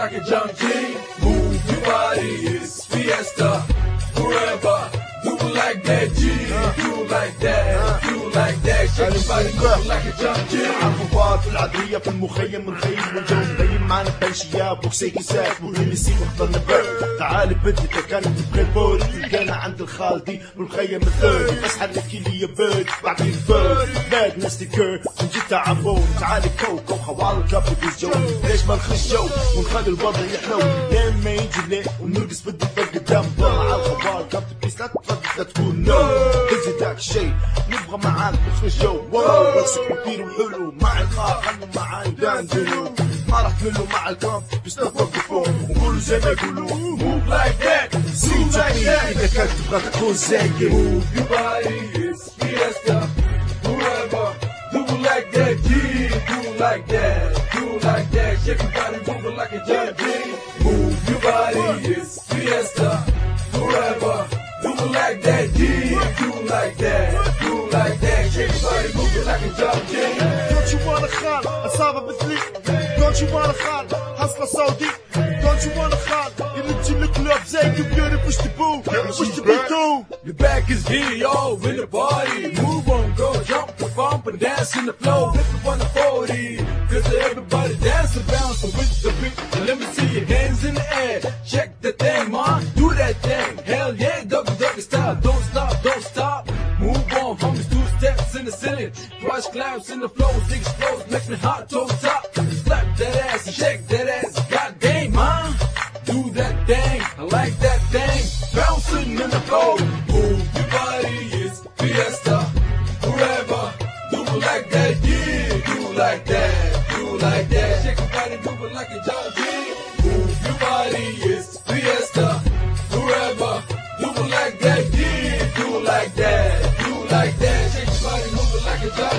like a jump G. Move your body, it's fiesta. Forever, do it like that G. Do it like that, do it like that. Shake your body, move like a jump G. عالغبار في العذرية في المخيم الخيم والجو مبين معنا بنشياب بوكسيكي ساك وهيمسي واخترنا بير. تعالي بنتي كانت تبغي البورد تلقانا عند الخالدي والمخيم الثاني بس حركي لي يا بيت بعدين فير باد نستيكر ونجي تعبون. تعالي كوكو خوال كابو جو ليش ما نخش جو ونخلي الوضع يحلو لين ما يجي ليه ونرقص بالدفا قدام مع الغبار كابو بيس لا تفضل لا تقول نو تنسي داك الشي نبغى معاك نخش جو واو بس كبير وحلو مع الخار خلوا معاي داندنو ما راح تملوا مع الكامب بس نوقفون ونقولوا زي ما يقولوا Move like that, move like that. إذا كنت تبغى تكون زيي Move your body, it's fiesta. Forever, do it like that G. Do it like that, do it like that. Shake your body, move it like a jump G. Move your body, it's fiesta. Forever, do it like that G. Do it like that, do it like that. Shake your body, move it like a jump G. Don't you wanna خال أصابة مثلي Don't you wanna خال حصلة سعودي Don't you wanna خال يرجي الكلاب زي كبيري push the boom push the beat too. The back is here, y'all, in the party. Move on, go, jump the bump and dance in the flow. Flip it 140, cause everybody dance and bounce with the beat. And let me see your hands in the air. Check the thing, man, do that thing. Hell yeah, doggy style. Don't stop, don't stop. Move on, homies, 2 steps in the ceiling. Twice claps in the flow, 6 flows, makes me hot, toe top. Slap that ass and shake that ass. God dang, man, do that thing. I like that thing. Bouncing in the floor. Move your body, it's fiesta. Forever, do it like that, yeah. Do it like that, do it like that. Shake your body, move it like a jump. Move your body, it's fiesta. Forever, do it like that, yeah. Do it like that, do it like that. Shake your body, move it like a jump.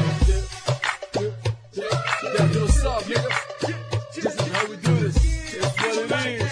Yeah, what's up, nigga? This is how we do this. It's what it is.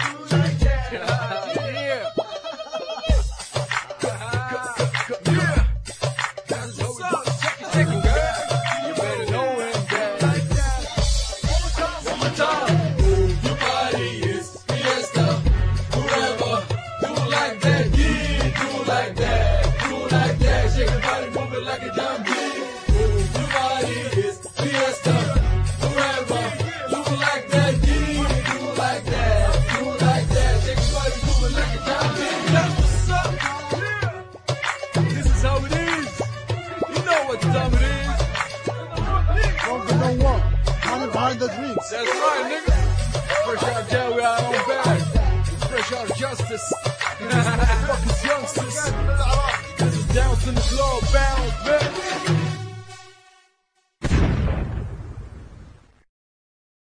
Behind the dreams. That's right, nigga. Fresh out of jail, we out on bag. Fresh out of justice. Fucking youngsters. This is down to the floor, bounce, man.